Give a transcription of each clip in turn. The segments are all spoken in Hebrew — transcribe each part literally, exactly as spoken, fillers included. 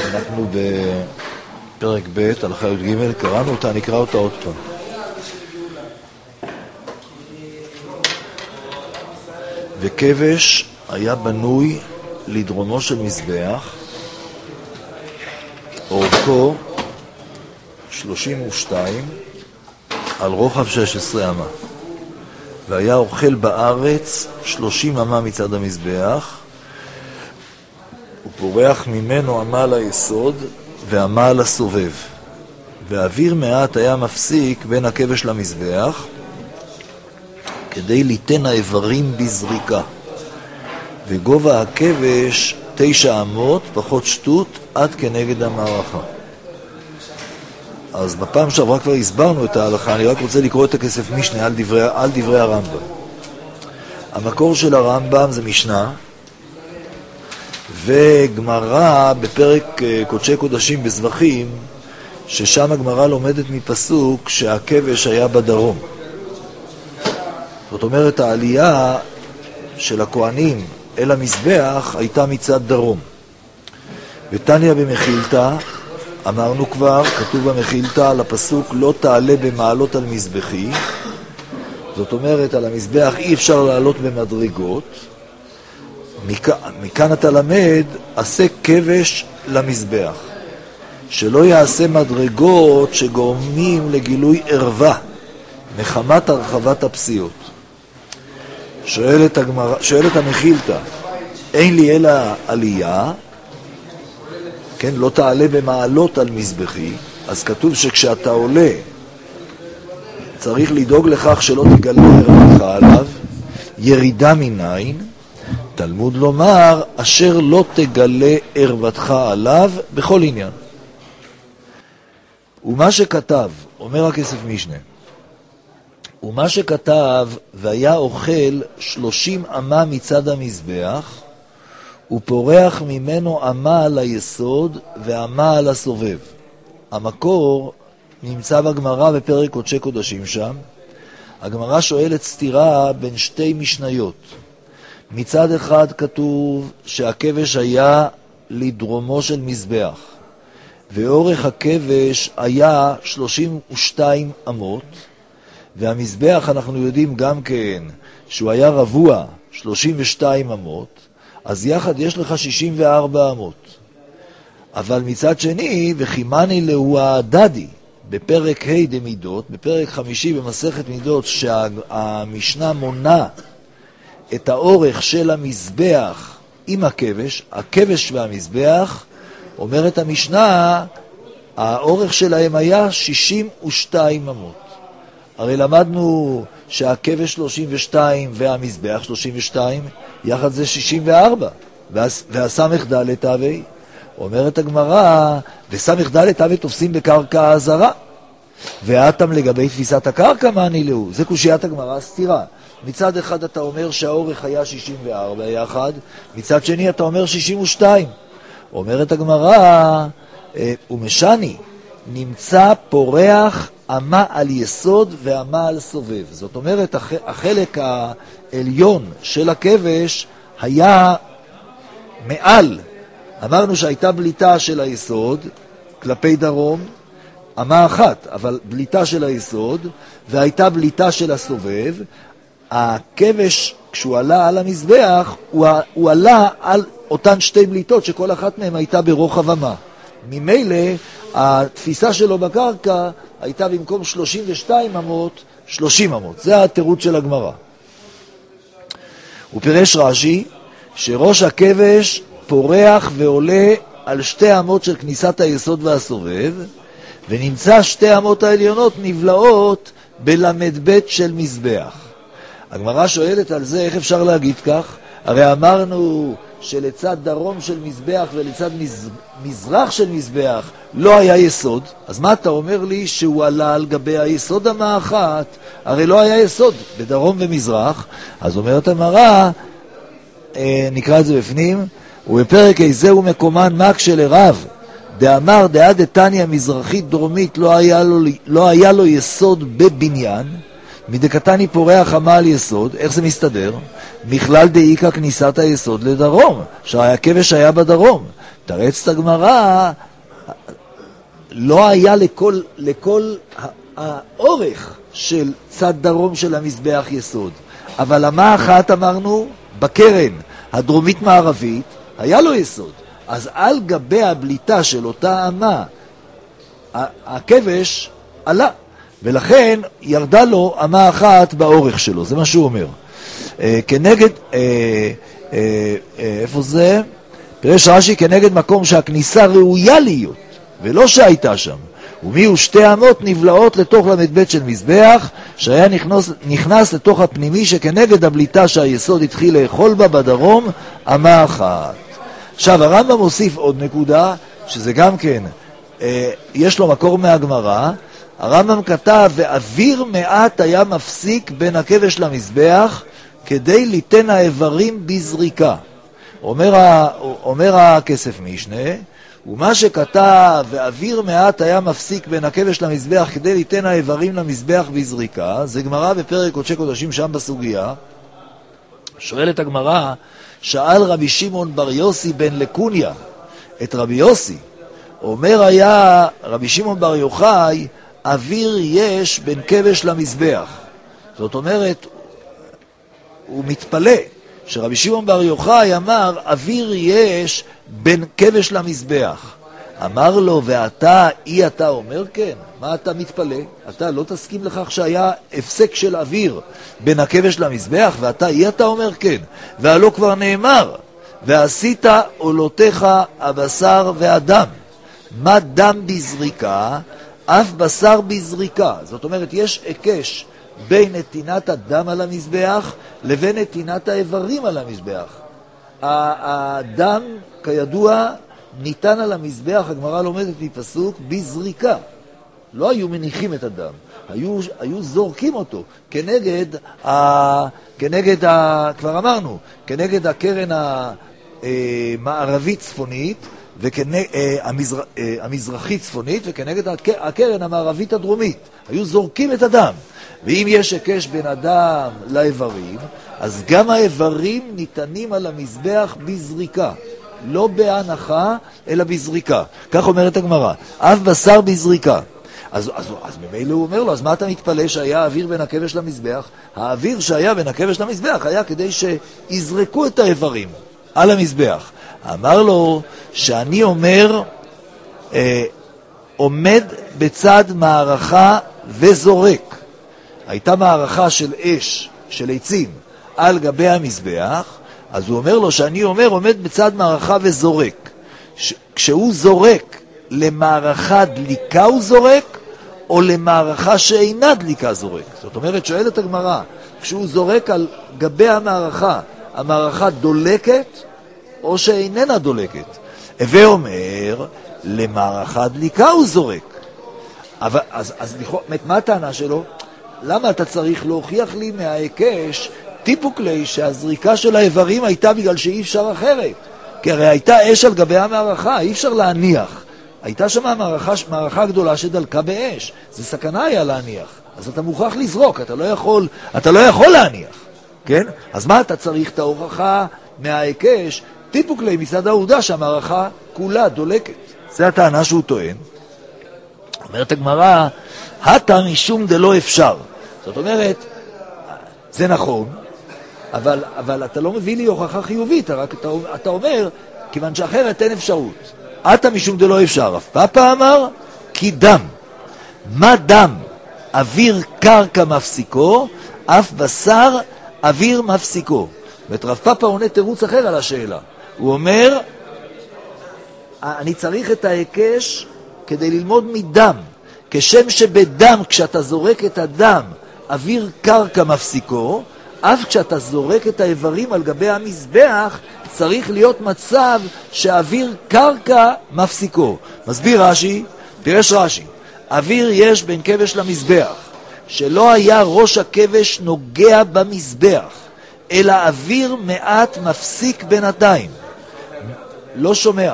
אנחנו בפרק ב' הלכה י"ג, קראנו אותה, נקרא אותה עוד פעם. וכבש היה בנוי לדרומו של מזבח, אורכו שלושים ושתיים על רוחב שש עשרה אמה, והיה אוכל בארץ שלושים אמה מצד המזבח, ופורח ממנו אמה על היסוד ואמה על הסובב, והאוויר מעט היה מפסיק בין הכבש למזבח כדי ליתן האיברים בזריקה, וגובה הכבש תשע אמות פחות שטות עד כנגד המערכה. אז בפעם שעברה כבר הסברנו את ההלכה, אני רק רוצה לקרוא את הכסף משנה על דברי, על דברי הרמב"ם. המקור של הרמב"ם זה משנה, וגמרא בפרק קודשי קודשים בזבחים, ששם הגמרא לומדת מפסוק שהכבש היה בדרום. זאת אומרת, העלייה של הכהנים אל המזבח הייתה מצד דרום. ותניא במחילתא, אמרנו כבר, כתוב במחילתא על הפסוק לא תעלה במעלות על מזבחי, זאת אומרת, על המזבח אי אפשר לעלות במדרגות. מכ... מכאן אתה למד, עשה כבש למזבח, שלא יעשה מדרגות שגורמים לגילוי ערווה מחמת הרחבת הפסיעות. שואלת, הגמר... שואלת המחילתא, אין לי אלא עלייה, כן, לא תעלה במעלות על מזבחי, אז כתוב שכשאתה עולה צריך לדאוג לכך שלא תגלה ערוותך עליו. ירידה מניין, תלמוד לומר, אשר לא תגלה ערוותך עליו בכל עניין. ומה שכתב, אומר הכסף משנה, ומה שכתב, והיה אוכל שלושים אמה מצד המזבח, ופורח ממנו אמה על היסוד ואמה על הסובב. המקור נמצא בגמרא בפרק קודשי קודשים שם. הגמרא שואלת סתירה בין שתי משניות. מצד אחד כתוב שהכבש היה לדרומו של מזבח, ואורך הכבש היה שלושים ושתיים אמות, והמזבח אנחנו יודעים גם כן שהוא היה רבוע שלושים ושתיים אמות, אז יחד יש לך שישים וארבע אמות. אבל מצד שני, וחימני להו הדדי, בפרק ה' דמידות, בפרק חמישי במסכת מידות, שהמשנה מונה את האורך של המזבח עם הכבש, הכבש והמזבח, אומרת המשנה, האורך שלהם היה שישים ושתיים אמות. הרי למדנו שהכבש שלושים ושתיים והמזבח שלושים ושתיים, יחד זה שישים וארבע, והסמך דלת אבי, אומרת הגמרא, וסמך דלת אבי תופסים בקרקע הזרה, ואתם לגבי תפיסת הקרקע מה נילאו, זה קושיית הגמרא סתירה. מצד אחד אתה אומר שהאורך היה שישים וארבע יחד, מצד שני אתה אומר שישים ושתיים. אומרת הגמרא, ומשני, נמצא פורח אמה על יסוד ואמה על סובב. זאת אומרת, החלק העליון של הכבש היה מעל. אמרנו שהייתה בליטה של היסוד כלפי דרום, אמה אחת, אבל בליטה של היסוד, והייתה בליטה של הסובב. הכבש, כשהוא עלה על המזבח, הוא, הוא עלה על אותן שתי בליטות, שכל אחת מהן הייתה ברוחב אמה. ממילא, התפיסה שלו בקרקע הייתה במקום שלושים ושתיים אמות, שלושים אמות. זה התירוץ של הגמרא. הוא פירש רש"י, שראש הכבש פורח ועולה על שתי אמות של כניסת היסוד והסובב, ונמצא שתי אמות העליונות נבלעות בלמד בית של מזבח. הגמרא שואלת על זה, איך אפשר להגיד כך? הרי אמרנו שלצד דרום של מזבח ולצד מז... מזרח של מזבח לא היה יסוד. אז מה אתה אומר לי שהוא עלה על גבי היסוד אמה אחת? הרי לא היה יסוד בדרום ומזרח. אז אומרת הגמרא, אה, נקרא את זה בפנים, ובפרק איזהו מקומן מק של ערב, דאמר דעה דתניא מזרחית דרומית לא היה לו, לא היה לו יסוד בבניין, מדקתני פורח אמה על יסוד, איך זה מסתדר? מכלל דאיקה כניסת היסוד לדרום, שהכבש היה בדרום. תרץ את הגמרא, לא היה לכל, לכל האורך של צד דרום של המזבח יסוד. אבל אמה אחת אמרנו, בקרן הדרומית מערבית, היה לו יסוד. אז על גבי הבליטה של אותה אמה, הכבש עלה. ולכן ירדה לו אמה אחת באורך שלו, זה מה שהוא אומר. אה, כנגד, אה, אה, אה, איפה זה? פירש רש"י כנגד מקום שהכניסה ראויה להיות, ולא שהייתה שם. ומי הוא שתי אמות נבלעות לתוך למד בית של מזבח, שהיה נכנס, נכנס לתוך הפנימי שכנגד הבליטה שהיסוד התחיל לאכול בה בדרום, אמה אחת. עכשיו הרמב"ם מוסיף עוד נקודה, שזה גם כן, אה, יש לו מקור מהגמרא, הרמב"ם כתב, ואוויר מעט היה מפסיק בין הכבש למזבח, כדי ליתן האיברים בזריקה. אומר, ה, אומר הכסף משנה, ומה שכתב, ואוויר מעט היה מפסיק בין הכבש למזבח, כדי ליתן האיברים למזבח בזריקה, זה גמרא בפרק קודשי קודשים שם בסוגיה. שואלת הגמרא, שאל רבי שמעון בר יוסי בן לקוניה, את רבי יוסי, אומר היה רבי שמעון בר יוחאי, אוויר יש בין כבש למזבח. זאת אומרת, הוא מתפלא שרבי שמעון בר יוחאי אמר, אוויר יש בין כבש למזבח. אמר לו, ואתה, אי אתה אומר כן? מה אתה מתפלא? אתה לא תסכים לכך שהיה הפסק של אוויר בין הכבש למזבח, ואתה, אי אתה אומר כן? והלא כבר נאמר, ועשית עולותיך הבשר והדם. מה דם בזריקה? אף בשר בזריקה. זאת אומרת, יש עקש בין נתינת הדם על המזבח לבין נתינת האיברים על המזבח. הדם, כידוע, ניתן על המזבח, הגמרא לומדת מפסוק, בזריקה. לא היו מניחים את הדם, היו, היו זורקים אותו כנגד, ה, כנגד ה, כבר אמרנו, כנגד הקרן המערבית צפונית, והמזרחית צפונית, וכנגד הקרן המערבית הדרומית. היו זורקים את הדם. ואם יש הקש בין הדם לאיברים, אז גם האיברים ניתנים על המזבח בזריקה. לא בהנחה, אלא בזריקה. כך אומרת הגמרא. אף בשר בזריקה. אז, אז, אז ממילא הוא אומר לו, אז מה אתה מתפלא שהיה האוויר בין הכבש למזבח? האוויר שהיה בין הכבש למזבח היה כדי שיזרקו את האיברים על המזבח. אמר לו שאני אומר, אה, עומד בצד מערכה וזורק. הייתה מערכה של אש, של עצים, על גבי המזבח, אז הוא אומר לו שאני אומר, עומד בצד מערכה וזורק. ש- כשהוא זורק, למערכה דליקה הוא זורק, או למערכה שאינה דליקה זורק. זאת אומרת, שואלת הגמרא, כשהוא זורק על גבי המערכה, המערכה דולקת, או שאיננה דולקת. הווה אומר, למערכה דליקה הוא זורק. אבל, אז, אז מה הטענה שלו? למה אתה צריך להוכיח לי מההיקש טיפוק לי שהזריקה של האיברים הייתה בגלל שאי אפשר אחרת? כי הרי הייתה אש על גבי המערכה, אי אפשר להניח. הייתה שם מערכה, מערכה גדולה שדלקה באש. זה סכנה היה להניח. אז אתה מוכרח לזרוק, אתה לא יכול, אתה לא יכול להניח. כן? אז מה אתה צריך את ההוכחה מההיקש? טיפוק לי מצד העובדה שהמערכה כולה דולקת. זה הטענה שהוא טוען. אומרת הגמרא, הטה משום דלא אפשר. זאת אומרת, זה נכון, אבל, אבל אתה לא מביא לי הוכחה חיובית, רק אתה, אתה אומר, כיוון שאחרת אין אפשרות. הטה משום דלא אפשר. רב פאפא אמר, כי דם. מה דם? אוויר קרקע מפסיקו, אף בשר אוויר מפסיקו. ואת רב פאפא עונה תירוץ אחר על השאלה. הוא אומר, אני צריך את ההיקש כדי ללמוד מדם. כשם שבדם, כשאתה זורק את הדם, אוויר קרקע מפסיקו, אף כשאתה זורק את האיברים על גבי המזבח, צריך להיות מצב שאוויר קרקע מפסיקו. מסביר רש"י, פירש רש"י, אוויר יש בין כבש למזבח, שלא היה ראש הכבש נוגע במזבח, אלא אוויר מעט מפסיק בינתיים. לא שומע.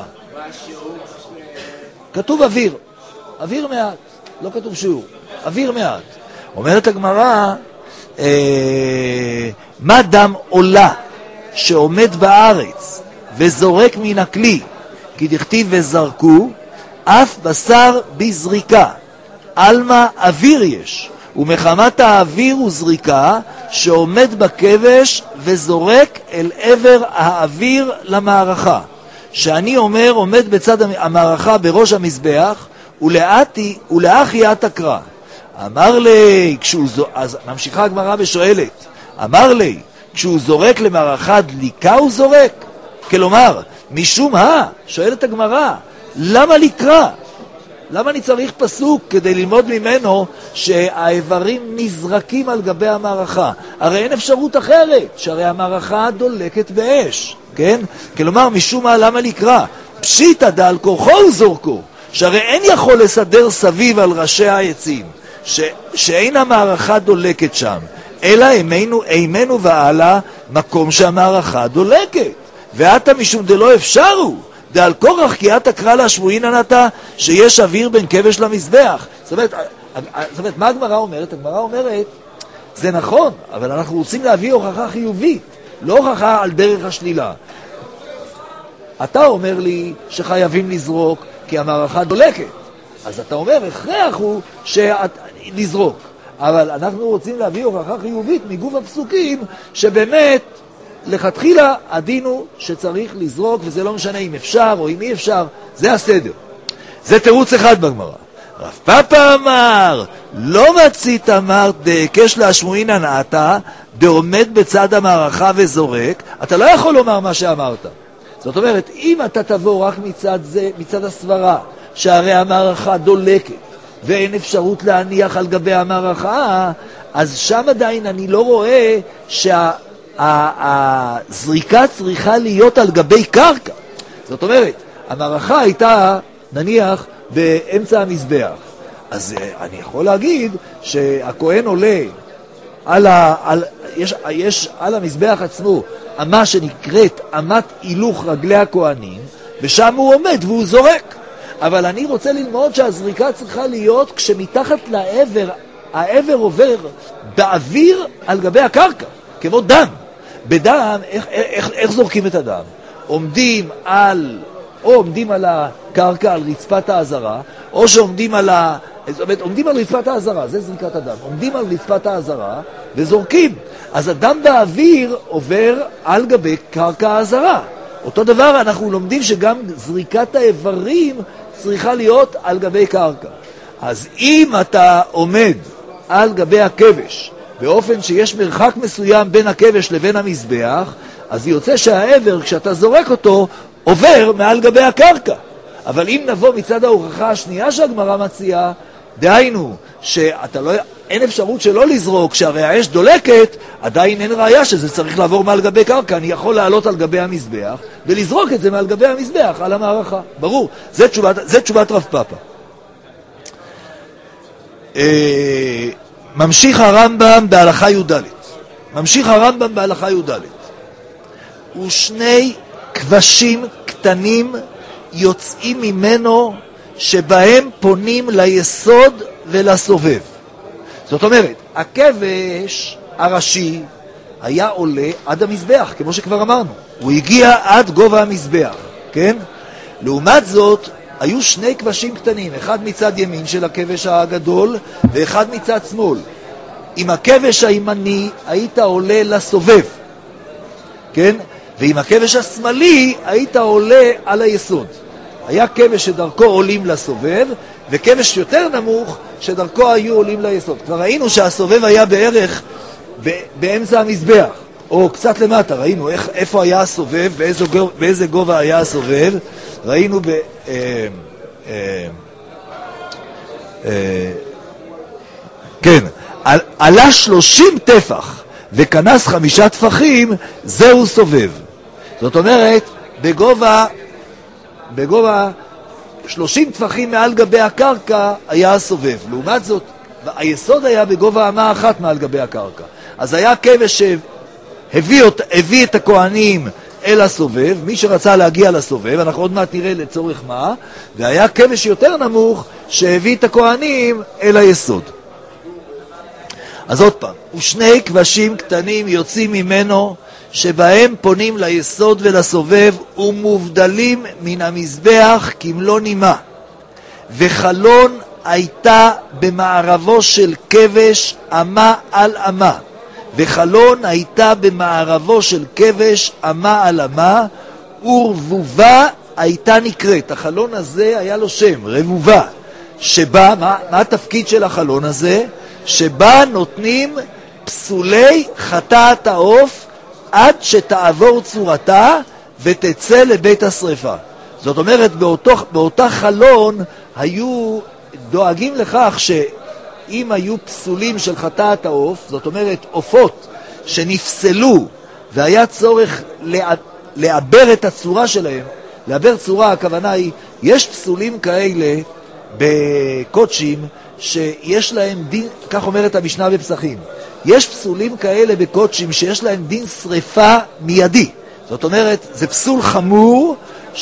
כתוב אוויר, אוויר מעט, לא כתוב שיעור, אוויר מעט. אומרת הגמרא, אה, מה דם עולה שעומד בארץ וזורק מן הכלי, כי דכתיב וזרקו, אף בשר בזריקה, אלמה אוויר יש, ומחמת האוויר וזריקה שעומד בכבש וזורק אל עבר האוויר למערכה. שאני אומר עומד בצד המערכה בראש המזבח, ולאתי ולאחי את הקרא. אמר לי, כשהוא זורק, אז ממשיכה הגמרא ושואלת, אמר לי, כשהוא זורק למערכה דליקה הוא זורק? כלומר, משום מה, שואלת הגמרא, למה לקרא? למה אני צריך פסוק כדי ללמוד ממנו שהאיברים נזרקים על גבי המערכה? הרי אין אפשרות אחרת, שהרי המערכה דולקת באש, כן? כלומר, משום מה, למה לקרא? פשיטא דעל כורחו זורקו, שהרי אין יכול לסדר סביב על ראשי העצים, ש... שאין המערכה דולקת שם, אלא אימנו, אימנו ועלה מקום שהמערכה דולקת. ואתה משום דלא אפשרו, דעל כורח כי אתה קרא להשמועין ענתה שיש אוויר בין כבש למזבח. זאת אומרת, זאת אומרת, מה הגמרא אומרת? הגמרא אומרת, זה נכון, אבל אנחנו רוצים להביא הוכחה חיובית, לא הוכחה על דרך השלילה. אתה אומר לי שחייבים לזרוק כי המערכה דולקת, אז אתה אומר, הכרח הוא לזרוק. אבל אנחנו רוצים להביא הוכחה חיובית מגוף הפסוקים, שבאמת לכתחילה הדין הוא שצריך לזרוק, וזה לא משנה אם אפשר או אם אי אפשר, זה הסדר. זה תירוץ אחד בגמרא. רב פאפא אמר, לא מצית אמרת דהיקש להשמועין ענתה, דעומד בצד המערכה וזורק, אתה לא יכול לומר מה שאמרת. זאת אומרת, אם אתה תבוא רק מצד זה, מצד הסברה, שהרי המערכה דולקת, ואין אפשרות להניח על גבי המערכה, אז שם עדיין אני לא רואה שהזריקה צריכה להיות על גבי קרקע. זאת אומרת, המערכה הייתה, נניח, באמצע המזבח. אז אני יכול להגיד שהכהן עולה על ה, על, יש, יש על המזבח עצמו אמה שנקראת אמת הילוך רגלי הכהנים, ושם הוא עומד והוא זורק. אבל אני רוצה ללמוד שהזריקה צריכה להיות כשמתחת לעבר, העבר עובר באוויר על גבי הקרקע, כמו דם. בדם, איך, איך, איך זורקים את הדם? עומדים על, או עומדים על הקרקע, על רצפת העזרה, או שעומדים על ה... זאת אומרת, עומדים על רצפת העזרה, זה זריקת הדם. עומדים על רצפת העזרה וזורקים. אז הדם באוויר עובר על גבי קרקע העזרה. אותו דבר אנחנו לומדים שגם זריקת האיברים צריכה להיות על גבי קרקע. אז אם אתה עומד על גבי הכבש, באופן שיש מרחק מסוים בין הכבש לבין המזבח, אז יוצא שהעבר, כשאתה זורק אותו, עובר מעל גבי הקרקע. אבל אם נבוא מצד ההוכחה השנייה שהגמרא מציעה, דהיינו, שאתה לא, אין אפשרות שלא לזרוק, שהרי האש דולקת, עדיין אין ראיה שזה צריך לעבור מעל גבי קרקע. אני יכול לעלות על גבי המזבח, ולזרוק את זה מעל גבי המזבח, על המערכה. ברור, זה תשובת, זה תשובת רב פאפא. אה, ממשיך הרמב"ם בהלכה י"ד. ממשיך הרמב"ם בהלכה י"ד. ושני כבשים קטנים יוצאים ממנו, שבהם פונים ליסוד ולסובב. זאת אומרת, הכבש הראשי היה עולה עד המזבח, כמו שכבר אמרנו. הוא הגיע עד גובה המזבח, כן? לעומת זאת, היו שני כבשים קטנים, אחד מצד ימין של הכבש הגדול, ואחד מצד שמאל. עם הכבש הימני היית עולה לסובב, כן? ועם הכבש השמאלי היית עולה על היסוד. היה כבש שדרכו עולים לסובב, וכבש יותר נמוך שדרכו היו עולים ליסוד. כבר ראינו שהסובב היה בערך באמצע המזבח, או קצת למטה. ראינו איך, איפה היה הסובב, באיזה, באיזה גובה היה הסובב. ראינו ב... אה, אה, אה, כן, על, עלה שלושים טפח וכנס חמישה טפחים, זהו סובב. זאת אומרת, בגובה... בגובה שלושים טפחים מעל גבי הקרקע היה הסובב. לעומת זאת, היסוד היה בגובה אמה אחת מעל גבי הקרקע. אז היה כבש שהביא אות, הביא את הכהנים אל הסובב, מי שרצה להגיע לסובב, אנחנו עוד מעט נראה לצורך מה, והיה כבש יותר נמוך שהביא את הכהנים אל היסוד. אז עוד פעם, ושני כבשים קטנים יוצאים ממנו, שבהם פונים ליסוד ולסובב, ומובדלים מן המזבח כמלוא נימה. וחלון הייתה במערבו של כבש אמה על אמה. וחלון הייתה במערבו של כבש אמה על אמה, ורבובה הייתה נקראת. החלון הזה היה לו שם, רבובה. שבה, מה, מה התפקיד של החלון הזה? שבה נותנים פסולי חטאת העוף עד שתעבור צורתה ותצא לבית השריפה. זאת אומרת, באותו, באותה חלון היו דואגים לכך שאם היו פסולים של חטאת העוף, זאת אומרת עופות שנפסלו והיה צורך לעבר את הצורה שלהם, לעבר צורה, הכוונה היא, יש פסולים כאלה בקודשים שיש להם דין, כך אומרת המשנה בפסחים, יש פסולים כאלה בקודשים שיש להם דין שריפה מיידי. זאת אומרת, זה פסול חמור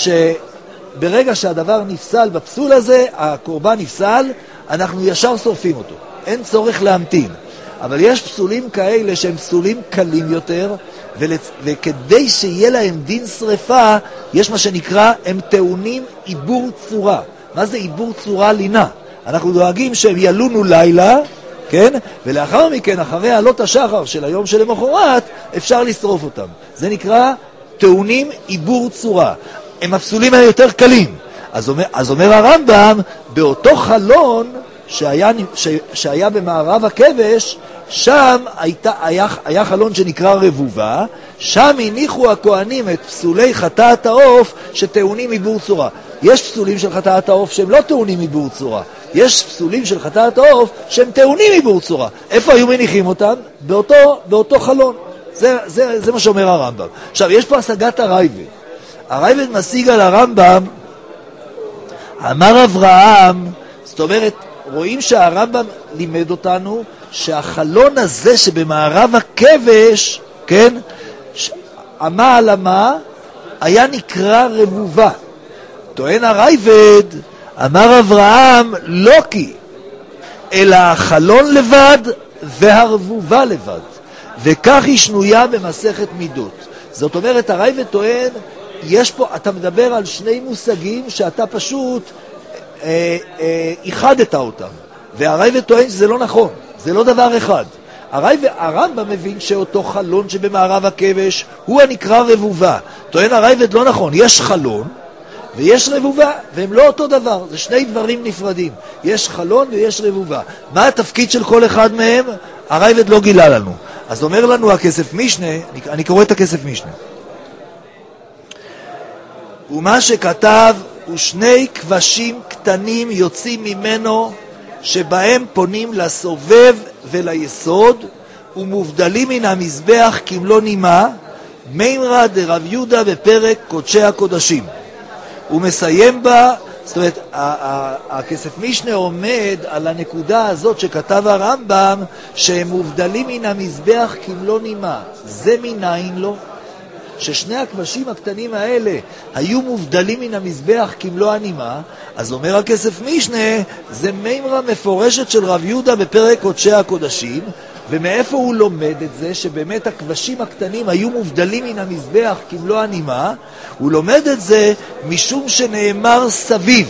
שברגע שהדבר נפסל בפסול הזה, הקורבן נפסל, אנחנו ישר שורפים אותו. אין צורך להמתין. אבל יש פסולים כאלה שהם פסולים קלים יותר, ולצ... וכדי שיהיה להם דין שריפה, יש מה שנקרא, הם טעונים עיבור צורה. מה זה עיבור צורה? לינה. אנחנו דואגים שהם ילונו לילה, כן? ולאחר מכן, אחרי עלות השחר של היום שלמחרת, אפשר לשרוף אותם. זה נקרא טעונים עיבור צורה. הם הפסולים האלה יותר קלים. אז אומר, אז אומר הרמב"ם, באותו חלון שהיה, ש, שהיה במערב הכבש, שם הייתה, היה, היה חלון שנקרא רבובה, שם הניחו הכהנים את פסולי חטאת העוף שטעונים עיבור צורה. יש פסולים של חטאת העוף שהם לא טעונים עיבור צורה. יש פסולים של חטאת העוף שהם טעונים עיבור צורה. איפה היו מניחים אותם? באותו, באותו חלון. זה, זה, זה מה שאומר הרמב"ם. עכשיו, יש פה השגת הרייבד. הרייבד משיג על הרמב"ם, אמר אברהם, זאת אומרת, רואים שהרמב"ם לימד אותנו שהחלון הזה שבמערב הכבש, כן, אמה על אמה, היה נקרא רבובה. טוען הרייבד, אמר אברהם, לא כי, אלא החלון לבד והרבובה לבד. וכך היא שנויה במסכת מידות. זאת אומרת, הרייבד טוען, יש פה, אתה מדבר על שני מושגים שאתה פשוט אה, אה, איחדת אותם. והרייבד טוען שזה לא נכון, זה לא דבר אחד. הרייבד, הרמב"ם מבין שאותו חלון שבמערב הכבש הוא הנקרא רבובה. טוען הרייבד לא נכון, יש חלון ויש רבובה, והם לא אותו דבר, זה שני דברים נפרדים. יש חלון ויש רבובה. מה התפקיד של כל אחד מהם? הרייבד לא גילה לנו. אז אומר לנו הכסף משנה, אני, אני קורא את הכסף משנה. ומה שכתב, ושני כבשים קטנים יוצאים ממנו, שבהם פונים לסובב וליסוד, ומובדלים מן המזבח כמלוא נימה, מימרא דרב יהודה בפרק קודשי הקודשים. הוא מסיים בה, זאת אומרת, הכסף משנה עומד על הנקודה הזאת שכתב הרמב"ם, שהם מובדלים מן המזבח כמלוא נימה. זה מנין לו? ששני הכבשים הקטנים האלה היו מובדלים מן המזבח כמלוא הנימה, אז אומר הכסף משנה, זה מימרה מפורשת של רב יהודה בפרק קודשי הקודשים, ומאיפה הוא לומד את זה, שבאמת הכבשים הקטנים היו מובדלים מן המזבח כמלוא הנימה? הוא לומד את זה משום שנאמר סביב.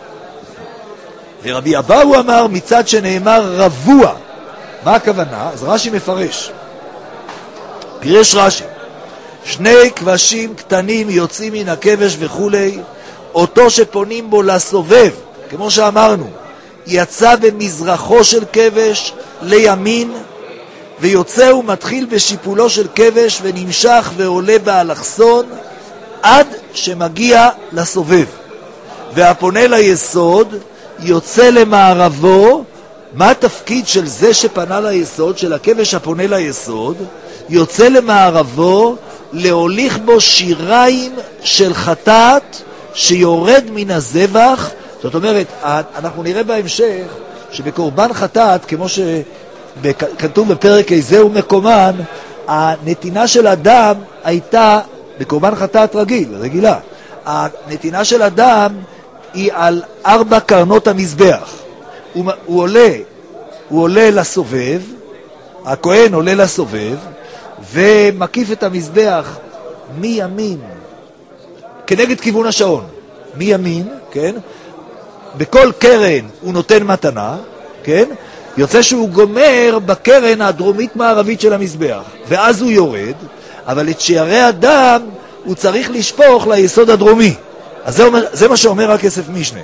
ורבי אבאו אמר מצד שנאמר רבוע. מה הכוונה? אז רש"י מפרש. פירש רש"י. שני כבשים קטנים יוצאים מן הכבש וכולי, אותו שפונים בו לסובב, כמו שאמרנו, יצא במזרחו של כבש לימין, ויוצא ומתחיל בשיפולו של כבש ונמשך ועולה באלכסון עד שמגיע לסובב. והפונה ליסוד יוצא למערבו. מה התפקיד של זה שפנה ליסוד, של הכבש הפונה ליסוד? יוצא למערבו להוליך בו שיריים של חטאת שיורד מן הזבח. זאת אומרת, אנחנו נראה בהמשך שבקורבן חטאת, כמו שכתוב בפרק איזה ומקומן, הנתינה של אדם הייתה בקורבן חטאת רגיל, רגילה. הנתינה של אדם היא על ארבע קרנות המזבח. הוא, הוא עולה, הוא עולה לסובב, הכהן עולה לסובב ומקיף את המזבח מימין, כנגד כיוון השעון, מימין, כן? בכל קרן הוא נותן מתנה, כן? יוצא שהוא גומר בקרן הדרומית מערבית של המזבח, ואז הוא יורד, אבל את שיערי הדם הוא צריך לשפוך ליסוד הדרומי. אז זה, אומר, זה מה שאומר הכסף משנה.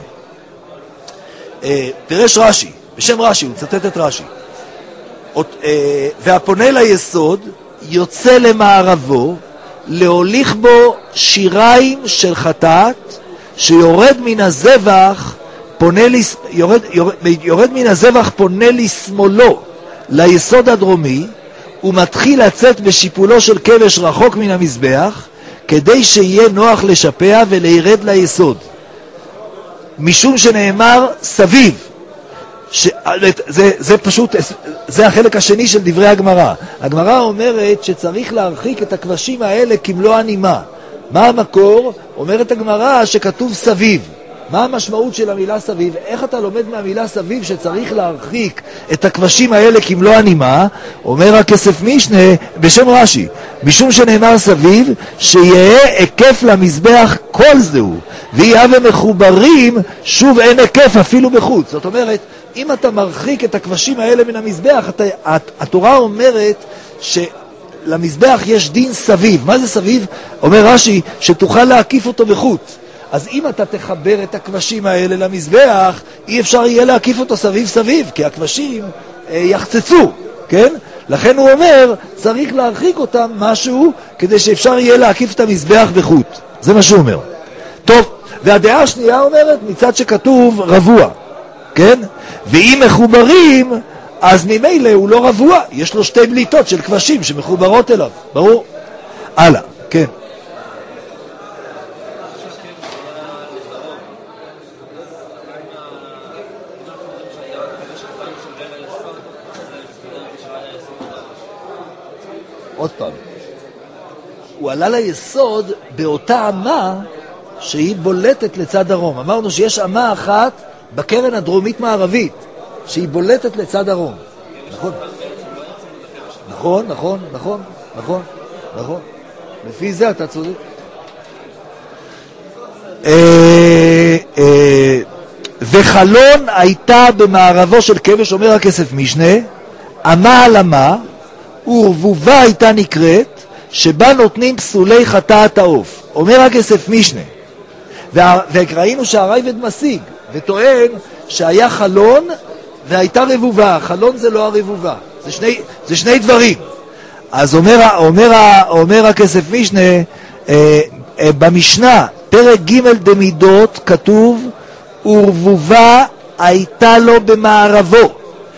אה, פירש רש"י, בשם רש"י, הוא צטט את רש"י. אה, והפונה ליסוד יוצא למערבו, להוליך בו שיריים של חטאת, שיורד מן הזבח, פונה לס... יורד, יורד, יורד מן הזבח פונה לשמאלו, ליסוד הדרומי, ומתחיל לצאת בשיפולו של כבש רחוק מן המזבח, כדי שיהיה נוח לשפע ולהירד ליסוד. משום שנאמר סביב, ש... זה, זה פשוט, זה החלק השני של דברי הגמרא. הגמרא אומרת שצריך להרחיק את הכבשים האלה כמלוא הנימה. מה המקור? אומרת הגמרא שכתוב סביב. מה המשמעות של המילה סביב? איך אתה לומד מהמילה סביב שצריך להרחיק את הכבשים האלה כמלוא הנימה? אומר הכסף משנה בשם רש"י, משום שנאמר סביב, שיהיה היקף למזבח כל זהו, ויהיה ומחוברים שוב אין היקף אפילו בחוץ. זאת אומרת, אם אתה מרחיק את הכבשים האלה מן המזבח, אתה, התורה אומרת שלמזבח יש דין סביב. מה זה סביב? אומר רש"י, שתוכל להקיף אותו בחוץ. אז אם אתה תחבר את הכבשים האלה למזבח, אי אפשר יהיה להקיף אותו סביב סביב, כי הכבשים אה, יחצצו, כן? לכן הוא אומר, צריך להרחיק אותם משהו, כדי שאפשר יהיה להקיף את המזבח בחוט. זה מה שהוא אומר. טוב, והדעה השנייה אומרת, מצד שכתוב רבוע, כן? ואם מחוברים, אז ממילא הוא לא רבוע, יש לו שתי בליטות של כבשים שמחוברות אליו, ברור? הלאה, כן. עוד פעם, הוא עלה ליסוד באותה אמה שהיא בולטת לצד דרום. אמרנו שיש אמה אחת בקרן הדרומית מערבית שהיא בולטת לצד דרום. נכון? נכון, נכון, נכון, נכון, נכון. לפי זה אתה צודק. וחלון הייתה במערבו של כבש, אומר הכסף משנה, אמה על אמה, ורבובה הייתה נקראת, שבה נותנים פסולי חטאת העוף. אומר הכסף משנה, וראינו שהרייבד משיג, וטוען שהיה חלון והייתה רבובה. חלון זה לא הרבובה, זה שני, זה שני דברים. אז אומר, אומר, אומר הכסף משנה, אה, אה, במשנה, פרק ג' דמידות, כתוב, ורבובה הייתה לו במערבו,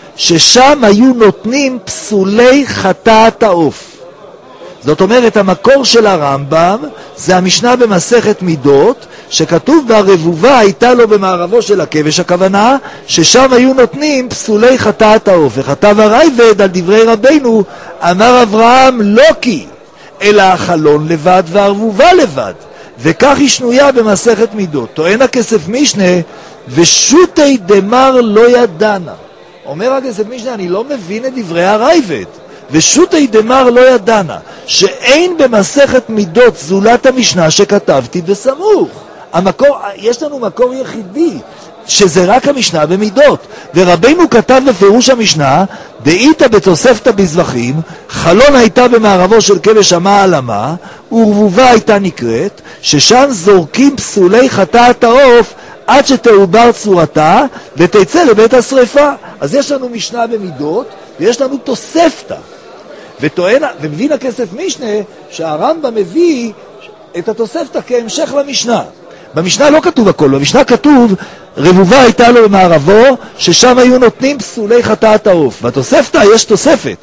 ששם היו נותנים פסולי חטאת העוף. זאת אומרת, המקור של הרמב"ם זה המשנה במסכת מידות, שכתוב והרבובה הייתה לו במערבו של הכבש, הכוונה ששם היו נותנים פסולי חטאת העוף. וכתב הרייבד על דברי רבינו, אמר אברהם לא כי, אלא החלון לבד והרבובה לבד, וכך היא שנויה במסכת מידות. טוען הכסף משנה, ושוטי דמר לא ידענה. אומר הכסף משנה, אני לא מבין את דברי הרייבד. ושוטי דמר לא ידענה, שאין במסכת מידות זולת המשנה שכתבתי בסמוך. המקור, יש לנו מקור יחידי, שזה רק המשנה במידות. ורבינו כתב בפירוש המשנה, דאיתא בתוספתא בזבחים, חלון הייתה במערבו של כבש אמה על אמה, ורבובה הייתה נקראת, ששם זורקים פסולי חטאת העוף, עד שתעובר צורתה ותצא לבית השריפה. אז יש לנו משנה במידות, ויש לנו תוספתא. וטוען, ומבין הכסף משנה שהרמב"ם מביא את התוספתא כהמשך למשנה. במשנה לא כתוב הכל, במשנה כתוב רבובה הייתה לו במערבו, ששם היו נותנים פסולי חטאת העוף. בתוספתא יש תוספת.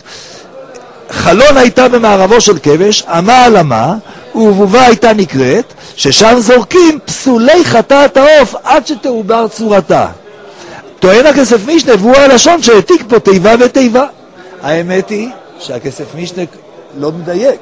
חלון הייתה במערבו של כבש, אמה על אמה, ורבובה הייתה נקראת, ששם זורקים פסולי חטאת העוף עד שתעובר צורתה. טוען הכסף משנה, והוא הלשון שהעתיק פה תיבה ותיבה. האמת היא שהכסף משנה לא מדייק.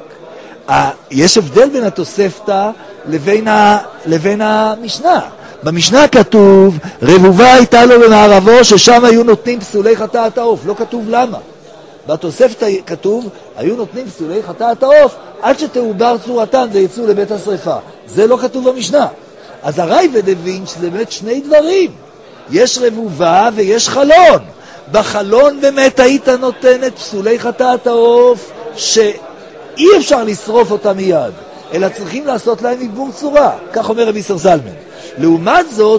יש הבדל בין התוספתא לבין, ה... לבין המשנה. במשנה כתוב, רבובה הייתה לו במערבו, ששם היו נותנים פסולי חטאת העוף. לא כתוב למה. בתוספת כתוב, היו נותנים פסולי חטאת העוף, עד שתעובר צורתן ויצאו לבית השריפה. זה לא כתוב במשנה. אז הרייבד הבין שזה באמת שני דברים. יש רבובה ויש חלון. בחלון באמת היית נותן את פסולי חטאת העוף, שאי אפשר לשרוף אותה מיד, אלא צריכים לעשות להם עיבור צורה. כך אומר רבי יששכר זלמן. לעומת זאת,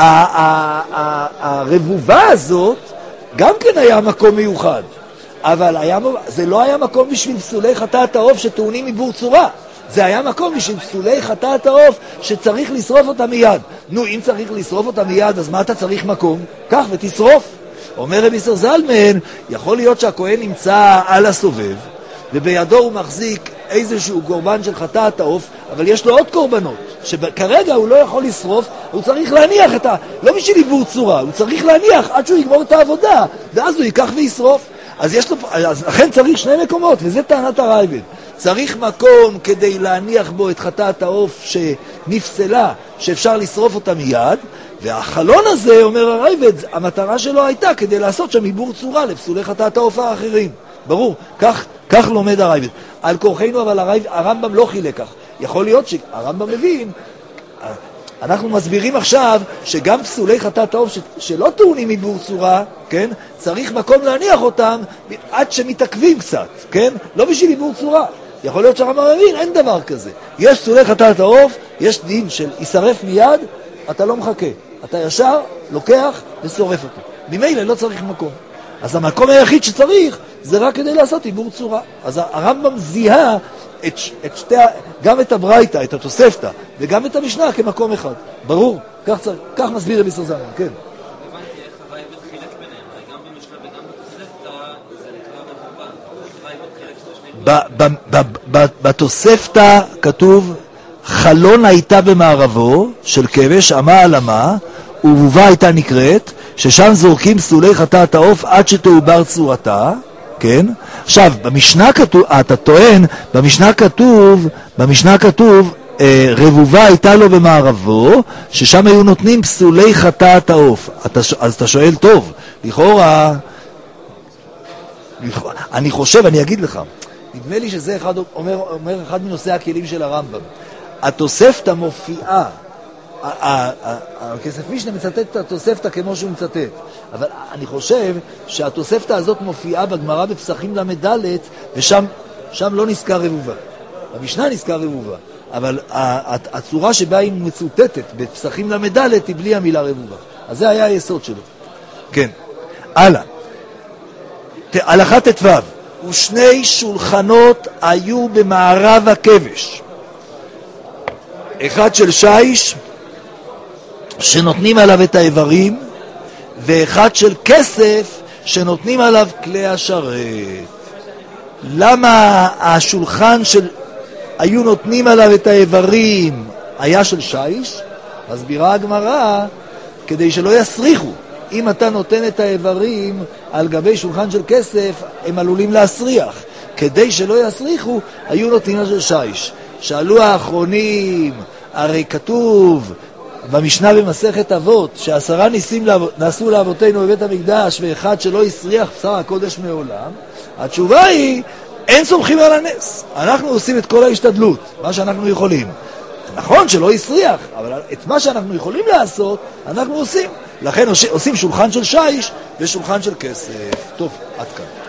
הרבובה הזאת, גם כן היה מקום מיוחד. אבל היה, זה לא היה מקום בשביל פסולי חטאת העוף שטעונים עיבור צורה. זה היה מקום בשביל פסולי חטאת העוף שצריך לשרוף אותה מיד. נו, אם צריך לשרוף אותה מיד, אז מה אתה צריך מקום? כך ותשרוף. אומר רבי יששכר זלמן, יכול להיות שהכהן נמצא על הסובב, ובידו הוא מחזיק איזשהו קורבן של חטאת העוף, אבל יש לו עוד קורבנות, שכרגע הוא לא יכול לשרוף, הוא צריך להניח את ה... לא בשביל עיבור צורה, הוא צריך להניח עד שהוא יגמור את העבודה, ואז הוא ייקח וישרוף. אז יש לו, אז לכן צריך שני מקומות, וזה טענת הרייבד. צריך מקום כדי להניח בו את חטאת העוף שנפסלה, שאפשר לשרוף אותה מיד, והחלון הזה, אומר הרייבד, המטרה שלו הייתה כדי לעשות שם עיבור צורה לפסולי חטאת העוף האחרים. ברור, כך, כך לומד הרייבד. על כורחנו, אבל הרייבד, הרמב"ם לא חילק כך. יכול להיות שהרמב"ם מבין, אנחנו מסבירים עכשיו שגם פסולי חטאת העוף שלא טעונים עיבור צורה, כן? צריך מקום להניח אותם עד שמתעכבים קצת, כן? לא בשביל עיבור צורה. יכול להיות שהרמב"ם מבין, אין דבר כזה. יש פסולי חטאת העוף, יש דין של ישרף מיד, אתה לא מחכה. אתה ישר לוקח ושורף אותו. ממילא לא צריך מקום. אז המקום היחיד שצריך זה רק כדי לעשות עיבור צורה. אז הרמב"ם זיהה את, את שתי, גם את הברייתא, את התוספתא, וגם את המשנה כמקום אחד. ברור, כך, צריך, כך מסביר רבי יששכר זלמן, כן. הבנתי איך הרייבד חילק ביניהם, גם במשנה וגם בתוספתא זה נקרא רבובה. בתוספתא כתוב, חלון הייתה במערבו של כבש, אמה על אמה, ובובה הייתה נקראת, ששם זורקים פסולי חטאת העוף עד שתעובר צורתה, כן? עכשיו, במשנה כתוב, אתה טוען, במשנה כתוב, במשנה כתוב, אה, רבובה הייתה לו במערבו, ששם היו נותנים פסולי חטאת העוף. אתה, אז אתה שואל, טוב, לכאורה, לכאורה, אני חושב, אני אגיד לך, נדמה לי שזה אחד, אומר, אומר אחד מנושאי הכלים של הרמב"ם. התוספתא מופיעה, הכסף משנה מצטט את התוספתא כמו שהוא מצטט, אבל אני חושב שהתוספתא הזאת מופיעה בגמרא בפסחים למד ד' ושם שם לא נזכר רבובה. במשנה נזכר רבובה, אבל הצורה שבה היא מצוטטת בפסחים למד ד' היא בלי המילה רבובה. אז זה היה היסוד שלו. כן, הלאה. הלכה ט"ו, ושני שולחנות היו במערב הכבש, אחד של שיש שנותנים עליו את האיברים, ואחד של כסף שנותנים עליו כלי השרת. למה השולחן של היו נותנים עליו את האיברים היה של שיש? מסבירה הגמרא, כדי שלא יסריחו. אם אתה נותן את האיברים על גבי שולחן של כסף, הם עלולים להסריח. כדי שלא יסריחו, היו נותנים על של שיש. שאלו האחרונים, הרי כתוב במשנה במסכת אבות שעשרה ניסים נעשו לאבותינו בבית המקדש ואחד שלא הסריח בשר הקודש מעולם. התשובה היא, אין סומכים על הנס. אנחנו עושים את כל ההשתדלות, מה שאנחנו יכולים. נכון שלא הסריח, אבל את מה שאנחנו יכולים לעשות אנחנו עושים. לכן עושים שולחן של שיש ושולחן של כסף. טוב, עד כאן.